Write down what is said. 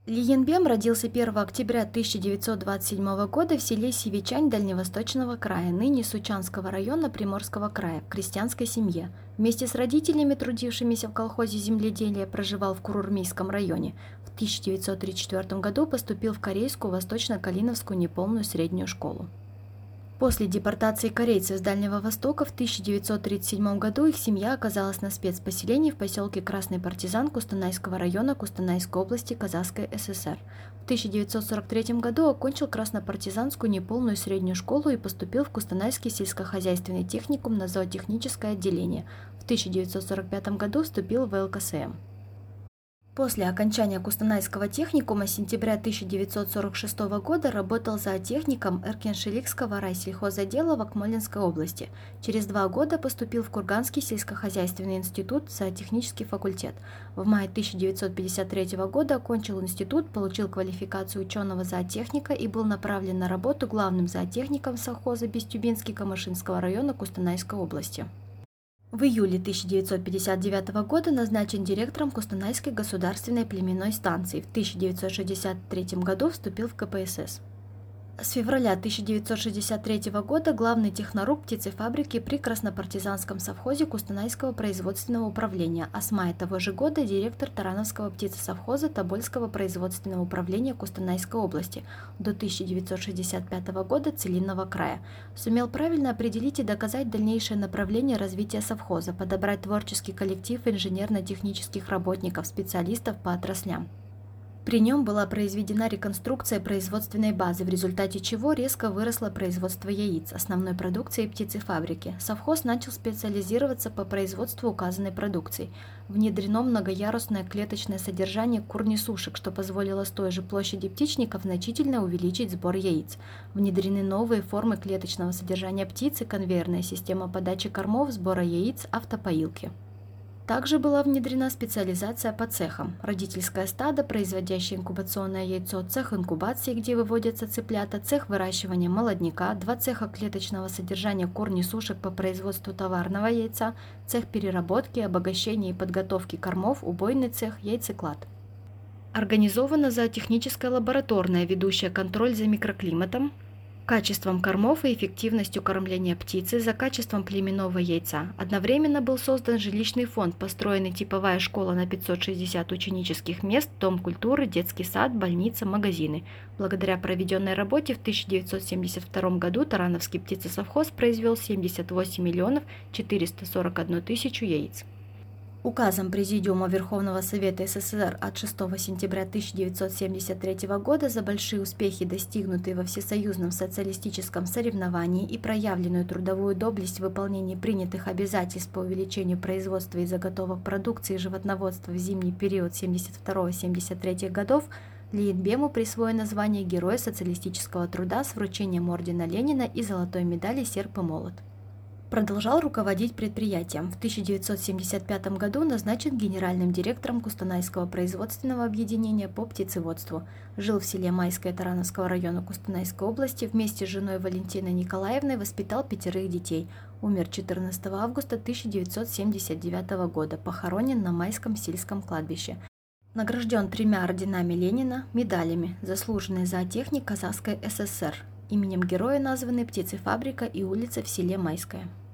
Ли Янбем родился 1 октября 1927 года в селе Сивичань Дальневосточного края, ныне Сучанского района Приморского края, в крестьянской семье. Вместе с родителями, трудившимися в колхозе земледелия, проживал в Курурмийском районе. В 1934 году поступил в Корейскую Восточно-Калиновскую неполную среднюю школу. После депортации корейцев с Дальнего Востока в 1937 году их семья оказалась на спецпоселении в поселке Красный Партизан Кустанайского района Кустанайской области Казахской ССР. В 1943 году окончил Краснопартизанскую неполную среднюю школу и поступил в Кустанайский сельскохозяйственный техникум на зоотехническое отделение. В 1945 году вступил в ЛКСМ. После окончания Кустанайского техникума с сентября 1946 года работал зоотехником Эркеншеликского райсельхозотдела в Акмолинской области. Через 2 года поступил в Курганский сельскохозяйственный институт, зоотехнический факультет. В мае 1953 года окончил институт, получил квалификацию ученого-зоотехника и был направлен на работу главным зоотехником совхоза Бестюбинский Камышинского района Кустанайской области. В июле 1959 года назначен директором Кустанайской государственной племенной станции. В 1963 году вступил в КПСС. С февраля 1963 года главный технорук птицефабрики при Краснопартизанском совхозе Кустанайского производственного управления, а с мая того же года директор Тарановского птицесовхоза Тобольского производственного управления Кустанайской области, до 1965 года Целинного края. Сумел правильно определить и доказать дальнейшее направление развития совхоза, подобрать творческий коллектив инженерно-технических работников, специалистов по отраслям. При нем была произведена реконструкция производственной базы, в результате чего резко выросло производство яиц, основной продукции птицефабрики. Совхоз начал специализироваться по производству указанной продукции. Внедрено многоярусное клеточное содержание кур-несушек, что позволило с той же площади птичников значительно увеличить сбор яиц. Внедрены новые формы клеточного содержания птицы, конвейерная система подачи кормов, сбора яиц, автопоилки. Также была внедрена специализация по цехам. Родительское стадо, производящее инкубационное яйцо, цех инкубации, где выводятся цыплята, цех выращивания молодняка, 2 цеха клеточного содержания кур-несушек по производству товарного яйца, цех переработки, обогащения и подготовки кормов, убойный цех, яйцеклад. Организована зоотехническая лабораторная, ведущая контроль за микроклиматом, качеством кормов и эффективностью кормления птицы, за качеством племенного яйца. Одновременно был создан жилищный фонд, построена типовая школа на 560 ученических мест, дом культуры, детский сад, больница, магазины. Благодаря проведенной работе в 1972 году Тарановский птицесовхоз произвел 78 миллионов 441 тысячу яиц. Указом Президиума Верховного Совета СССР от 6 сентября 1973 года за большие успехи, достигнутые во всесоюзном социалистическом соревновании и проявленную трудовую доблесть в выполнении принятых обязательств по увеличению производства и заготовок продукции животноводства в зимний период 1972-1973 годов, Ли Янбему присвоено звание Героя социалистического труда с вручением ордена Ленина и золотой медали «Серп и молот». Продолжал руководить предприятием. В 1975 году назначен генеральным директором Кустанайского производственного объединения по птицеводству. Жил в селе Майское Тарановского района Кустанайской области. Вместе с женой Валентиной Николаевной воспитал 5 детей. Умер 14 августа 1979 года. Похоронен на Майском сельском кладбище. Награжден 3 орденами Ленина, медалями «Заслуженный зоотехник Казахской ССР». Именем героя названы птицефабрика и улица в селе Майское.